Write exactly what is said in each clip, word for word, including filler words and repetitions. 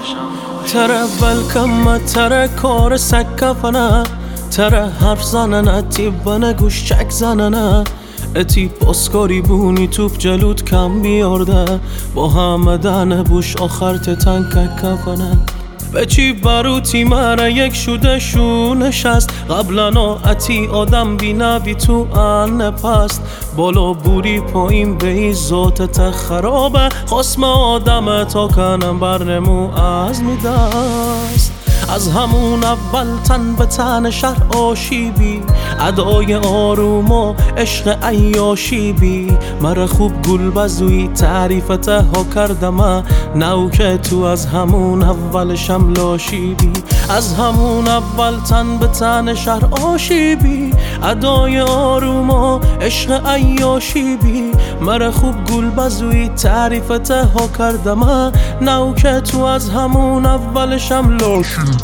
تره ولکم تره کار سکفنه تره حرف زننه تیبنه گوش چک زننه اتی پاسکاری بونی توپ جلود کم بیارده با همه دنه بوش آخر تنک کفنه به چی باروتی مره یک شده شونش است قبلا اتی آدم بینه بی تو ان پست بالا بوری پایین به این ذاتت خرابه خسم آدم تا کنم برنمو از میدست از همون اول تن به تن شهر آشیبی ادای آروم و عشق عیاشی بی مره خوب گل بزوی تعریفت ها کردم نو که تو از همون اولشم لاشیبی از همون اول تن به تن شهر آشیبی ادای آروم و عشق عیاشی بی مره خوب گل بزوی تعریفت ها کردم نو که تو از همون اولشم لاشیبی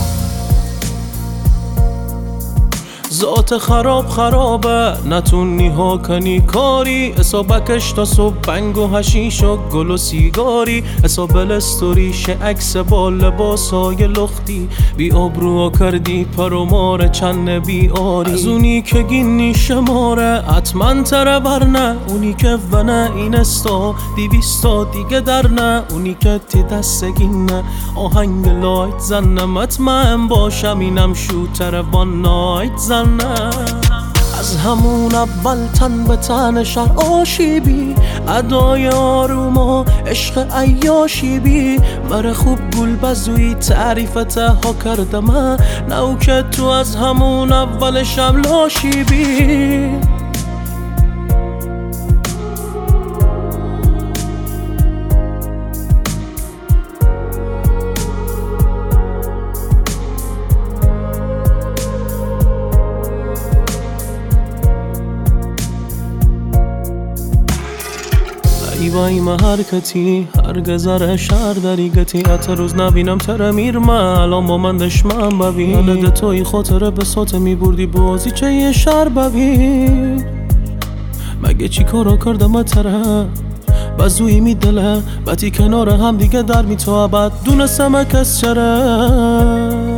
ذات خراب خرابه نتونی ها کنی کاری حسابکش تا صبح بنگ و حشیش و گل و سیگاری حساب لستوری شه عکس با لباسای لختی بی آبرو کردی پر و مار چند بیاری از اونی که گینی شماره حتما تره برنه اونی که ونه اینستا دیویستا دیگه در نه اونی که تی دستگینه آهنگ لایت زنه مطمئن باشم اینم شوتر وان نایت زن از همون اول تن به تن شهر آشیبی ادای آروم و عشق عیاشی بی مره خوب گل بزوی تعریفت ها کردم نو که تو از همون اولشم لاشیبی ایوای ما حرکتی هرگزر شهر دریگتی ات روز نبینم تره میرم الان با من دشمن ببین یادت توی خاطره به سات میبردی بازی چه یه شهر ببین مگه چی کارا کردم تره بزوی میدله باتی کنار هم دیگه در میتوابد دونستم کس چره